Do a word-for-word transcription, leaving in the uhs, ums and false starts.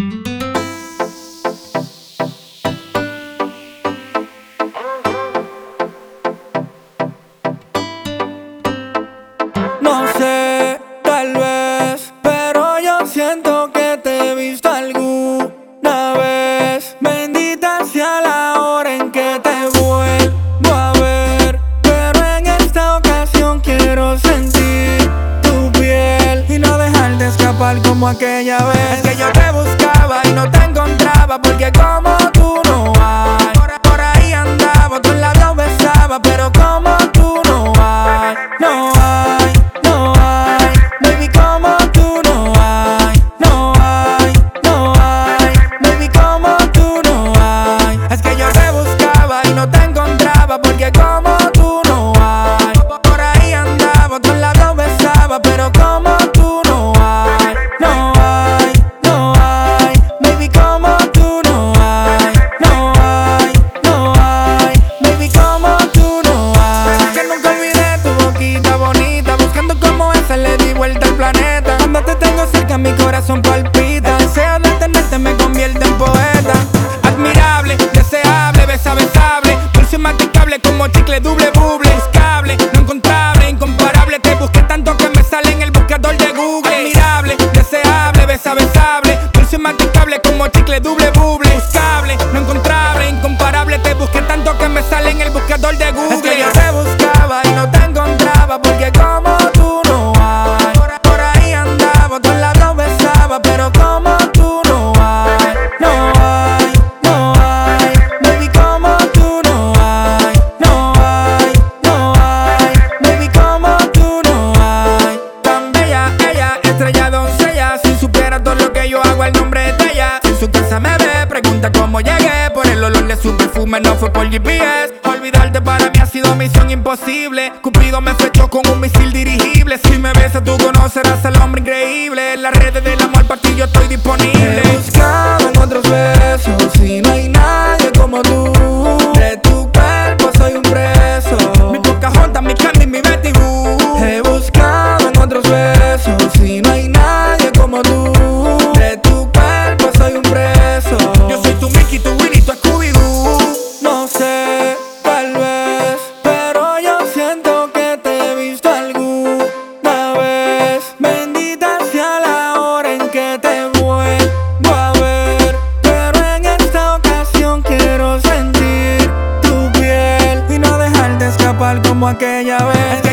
No sé, tal vez, pero yo siento que te he visto alguna vez. Bendita sea la hora en que te vuelvo a ver, pero en esta ocasión quiero sentir tu piel y no dejar de escapar como aquella vez. Es que yo te buscaba y no te encontraba, porque como tú no hay. Por, por ahí andaba, otros labios besaba, pero como tú no hay, no hay. No hay, baby, como tú no hay, no hay, no hay, baby, como tú no hay. Es que yo te buscaba y no te encontraba, porque como tú no hay. Por ahí andaba, otros labios besaba, pero como tú no hay, no hay, no hay, baby, como tú no hay, no hay, no hay, baby, como tú no hay. Es que nunca olvidé tu boquita bonita, buscando como esa le di vuelta al planeta. Cuando te tengo cerca mi corazón palpita, el deseo de tenerte me convierte en poeta. Admirable, deseable, besabesable, dulce y masticable como chicle doble buble. Buscable, no encontrable, incomparable, te busqué tanto que me sale en el buscador de Google. Admirable, deseable, besabesable, dulce y masticable como chicle doble buble. Buscable, no encontrable, incomparable, te busqué tanto que me sale en el buscador de Google. Es que yo te buscaba y no te encontraba, porque como tú no hay. Por, por ahí andaba, otros labios besaba, pero como tú no hay, no hay, no hay, baby, como tú no hay, no hay, no hay, baby, como tú no hay. Tan bella ella, estrella doncella, si supiera todo lo que yo hago al nombre de ella. Si en su casa me ve, pregunta cómo llegué, por el olor de su perfume, no fue por G P S. Olvidarte para mí ha sido misión imposible. Cupido me flechó con un misil dirigible. Si me besas tú conocerás al hombre increíble. En las redes del amor pa' ti yo estoy disponible. He buscado en otros besos y no hay nadie como tú. De tu cuerpo soy un preso, mi Pocahontas, mi Candy, mi Betty Boo. He buscado en otros besos y no hay nadie como tú. De tu cuerpo soy un preso, yo soy tu Mickey, tu Winnie, tu Scooby-Doo. No sé, tal vez, pero yo siento que te he visto alguna vez. Bendita sea la hora en que te vuelvo a ver, pero en esta ocasión quiero sentir tu piel y no dejar de escapar como aquella vez.